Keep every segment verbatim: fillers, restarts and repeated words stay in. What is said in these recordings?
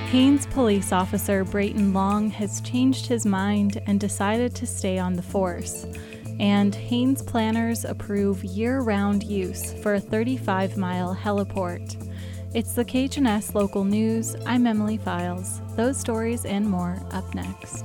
Haines police officer Brayton Long has changed his mind and decided to stay on the force. And Haines planners approve year-round use for a thirty-five mile heliport. It's the K H N S Local News. I'm Emily Files. Those stories and more up next.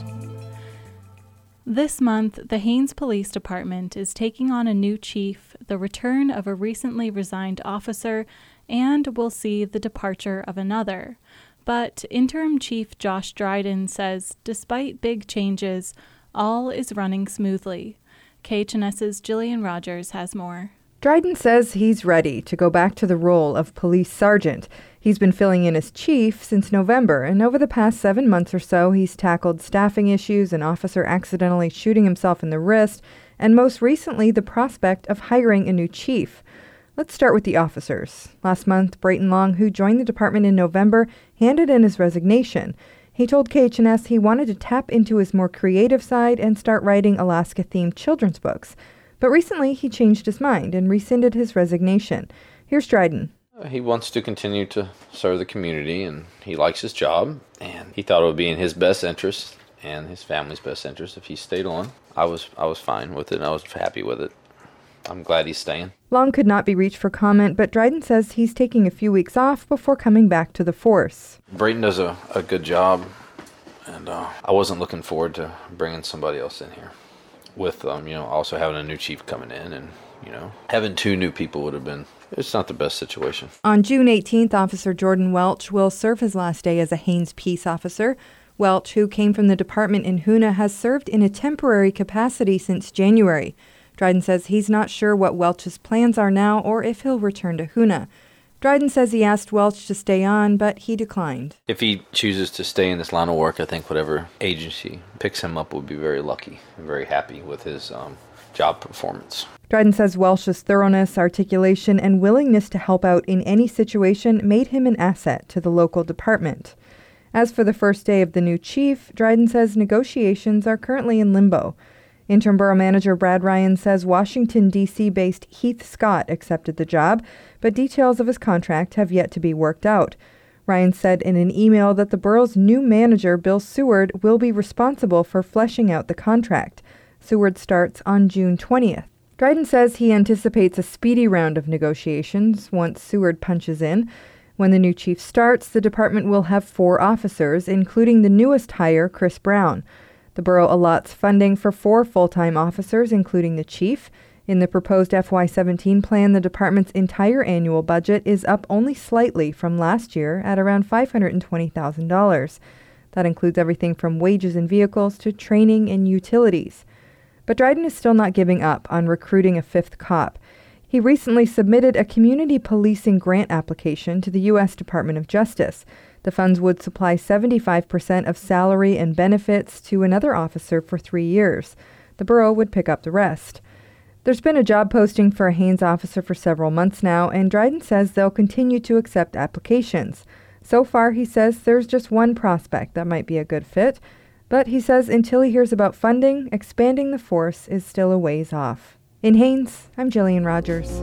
This month, the Haines Police Department is taking on a new chief, the return of a recently resigned officer, and we'll see the departure of another. But Interim Chief Josh Dryden says despite big changes, all is running smoothly. K H N S's Jillian Rogers has more. Dryden says he's ready to go back to the role of police sergeant. He's been filling in as chief since November, and over the past seven months or so, he's tackled staffing issues, an officer accidentally shooting himself in the wrist, and most recently, the prospect of hiring a new chief. Let's start with the officers. Last month, Brayton Long, who joined the department in November, handed in his resignation. He told K H N S he wanted to tap into his more creative side and start writing Alaska-themed children's books. But recently, he changed his mind and rescinded his resignation. Here's Dryden. He wants to continue to serve the community, and he likes his job, and he thought it would be in his best interest and his family's best interest if he stayed on. I was I was fine with it, and I was happy with it. I'm glad he's staying. Long could not be reached for comment, but Dryden says he's taking a few weeks off before coming back to the force. Brayton does a, a good job, and uh, I wasn't looking forward to bringing somebody else in here. With, um, you know, also having a new chief coming in, and, you know, having two new people would have been, it's not the best situation. On June eighteenth, Officer Jordan Welch will serve his last day as a Haines Peace officer. Welch, who came from the department in Hoonah, has served in a temporary capacity since January. Dryden says he's not sure what Welch's plans are now or if he'll return to Hoonah. Dryden says he asked Welch to stay on, but he declined. If he chooses to stay in this line of work, I think whatever agency picks him up would be very lucky and very happy with his um, job performance. Dryden says Welch's thoroughness, articulation, and willingness to help out in any situation made him an asset to the local department. As for the first day of the new chief, Dryden says negotiations are currently in limbo. Interim Borough Manager Brad Ryan says Washington, D C-based Heath Scott accepted the job, but details of his contract have yet to be worked out. Ryan said in an email that the borough's new manager, Bill Seward, will be responsible for fleshing out the contract. Seward starts on June twentieth. Dryden says he anticipates a speedy round of negotiations once Seward punches in. When the new chief starts, the department will have four officers, including the newest hire, Chris Brown. The borough allots funding for four full-time officers, including the chief. In the proposed F Y seventeen plan, the department's entire annual budget is up only slightly from last year at around five hundred twenty thousand dollars. That includes everything from wages and vehicles to training and utilities. But Dryden is still not giving up on recruiting a fifth cop. He recently submitted a community policing grant application to the U S Department of Justice. The funds would supply seventy-five percent of salary and benefits to another officer for three years. The borough would pick up the rest. There's been a job posting for a Haines officer for several months now, and Dryden says they'll continue to accept applications. So far, he says there's just one prospect that might be a good fit, but he says until he hears about funding, expanding the force is still a ways off. In Haines, I'm Jillian Rogers.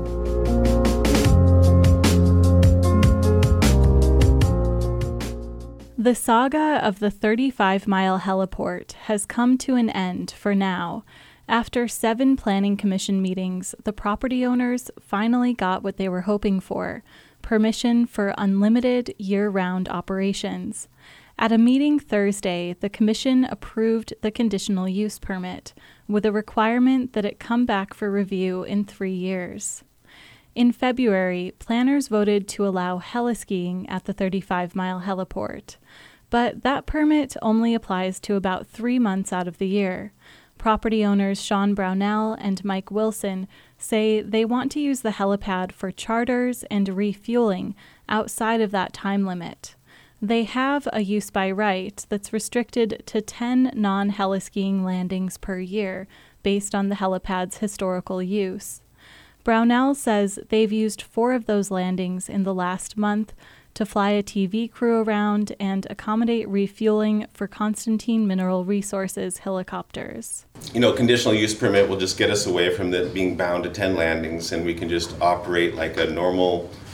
The saga of the thirty-five mile heliport has come to an end for now. After seven planning commission meetings, the property owners finally got what they were hoping for: permission for unlimited year-round operations. At a meeting Thursday, the commission approved the conditional use permit, with a requirement that it come back for review in three years. In February, planners voted to allow heliskiing at the thirty-five mile heliport, but that permit only applies to about three months out of the year. Property owners Sean Brownell and Mike Wilson say they want to use the helipad for charters and refueling outside of that time limit. They have a use by right that's restricted to ten non-heliskiing landings per year based on the helipad's historical use. Brownell says they've used four of those landings in the last month to fly a T V crew around and accommodate refueling for Constantine Mineral Resources helicopters. You know, conditional use permit will just get us away from the being bound to ten landings, and we can just operate like a normal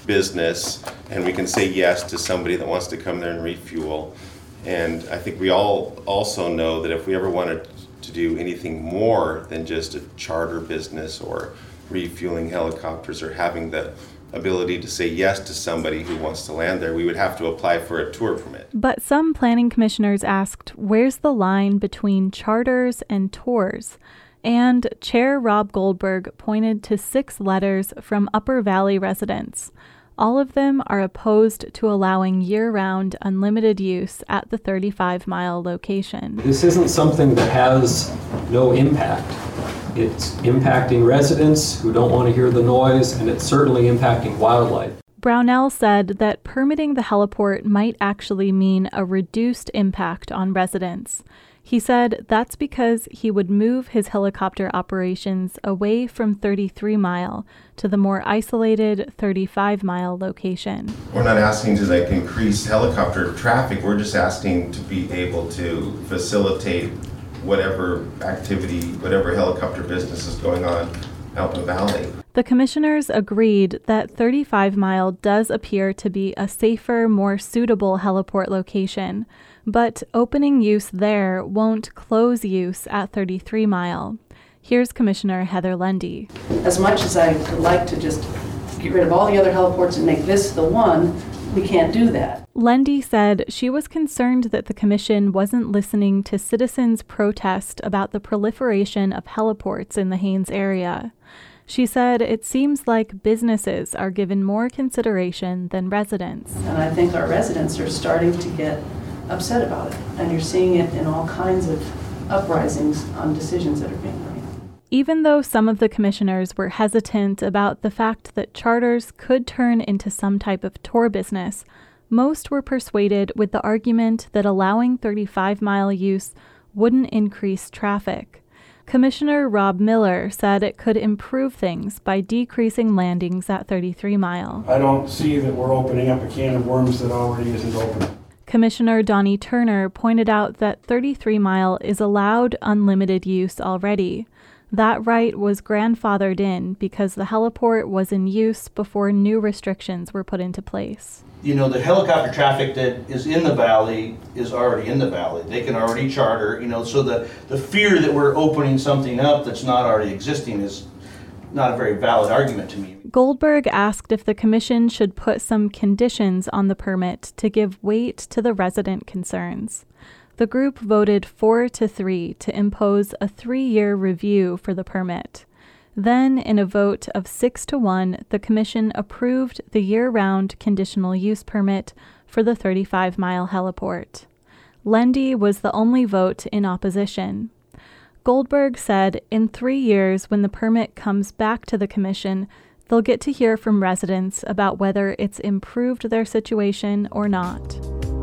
business, and we can say yes to somebody that wants to come there and refuel. And I think we all also know that if we ever wanted to do anything more than just a charter business or refueling helicopters or having the ability to say yes to somebody who wants to land there, we would have to apply for a tour permit. But some planning commissioners asked, where's the line between charters and tours? And Chair Rob Goldberg pointed to six letters from Upper Valley residents. All of them are opposed to allowing year-round unlimited use at the thirty-five mile location. This isn't something that has no impact. It's impacting residents who don't want to hear the noise, and it's certainly impacting wildlife. Brownell said that permitting the heliport might actually mean a reduced impact on residents. He said that's because he would move his helicopter operations away from thirty-three mile to the more isolated thirty-five mile location. We're not asking to like increase helicopter traffic, we're just asking to be able to facilitate whatever activity, whatever helicopter business is going on out in the valley. The commissioners agreed that thirty-five mile does appear to be a safer, more suitable heliport location, but opening use there won't close use at thirty-three mile. Here's Commissioner Heather Lundy. As much as I would like to just get rid of all the other heliports and make this the one, we can't do that. Lundy said she was concerned that the commission wasn't listening to citizens' protest about the proliferation of heliports in the Haines area. She said it seems like businesses are given more consideration than residents. And I think our residents are starting to get upset about it. And you're seeing it in all kinds of uprisings on decisions that are being made. Even though some of the commissioners were hesitant about the fact that charters could turn into some type of tour business, most were persuaded with the argument that allowing thirty-five mile use wouldn't increase traffic. Commissioner Rob Miller said it could improve things by decreasing landings at thirty-three mile. I don't see that we're opening up a can of worms that already isn't open. Commissioner Donnie Turner pointed out that thirty-three mile is allowed unlimited use already. That right was grandfathered in because the heliport was in use before new restrictions were put into place. You know, the helicopter traffic that is in the valley is already in the valley. They can already charter, you know, so the, the fear that we're opening something up that's not already existing is not a very valid argument to me. Goldberg asked if the commission should put some conditions on the permit to give weight to the resident concerns. The group voted four to three to impose a three-year review for the permit. Then, in a vote of six to one, the commission approved the year-round conditional use permit for the thirty-five mile heliport. Lundy was the only vote in opposition. Goldberg said in three years, when the permit comes back to the commission, they'll get to hear from residents about whether it's improved their situation or not.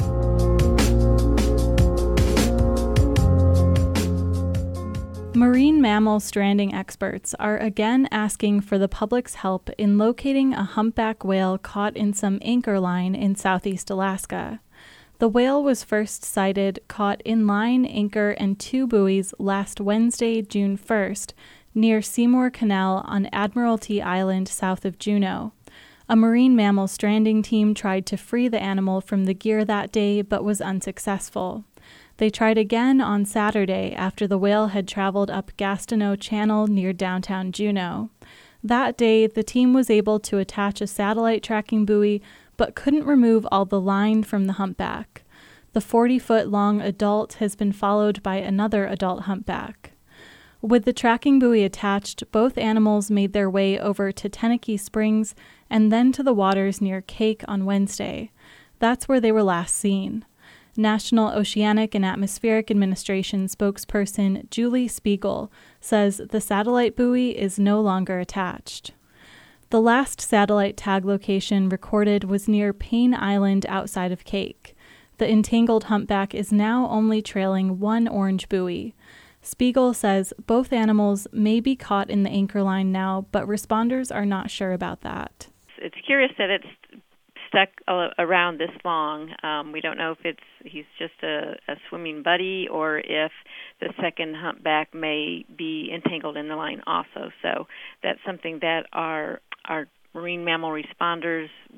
Marine mammal stranding experts are again asking for the public's help in locating a humpback whale caught in some anchor line in southeast Alaska. The whale was first sighted caught in line, anchor, and two buoys last Wednesday, June first, near Seymour Canal on Admiralty Island south of Juneau. A marine mammal stranding team tried to free the animal from the gear that day but was unsuccessful. They tried again on Saturday after the whale had traveled up Gastineau Channel near downtown Juneau. That day, the team was able to attach a satellite tracking buoy but couldn't remove all the line from the humpback. The forty-foot-long adult has been followed by another adult humpback. With the tracking buoy attached, both animals made their way over to Tenakee Springs and then to the waters near Cake on Wednesday. That's where they were last seen. National Oceanic and Atmospheric Administration spokesperson Julie Spiegel says the satellite buoy is no longer attached. The last satellite tag location recorded was near Payne Island outside of Cake. The entangled humpback is now only trailing one orange buoy. Spiegel says both animals may be caught in the anchor line now, but responders are not sure about that. It's curious that it's stuck around this long. Um, we don't know if it's he's just a, a swimming buddy or if the second humpback may be entangled in the line also. So that's something that our our marine mammal responders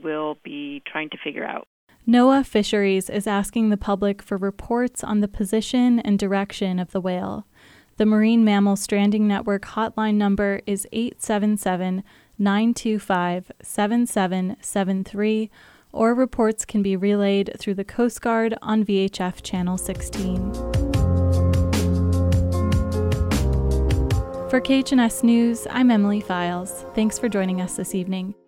will be trying to figure out. NOAA Fisheries is asking the public for reports on the position and direction of the whale. The Marine Mammal Stranding Network hotline number is eight seven seven, nine two five, seven seven seven three, or reports can be relayed through the Coast Guard on V H F Channel sixteen. For K H N S News, I'm Emily Files. Thanks for joining us this evening.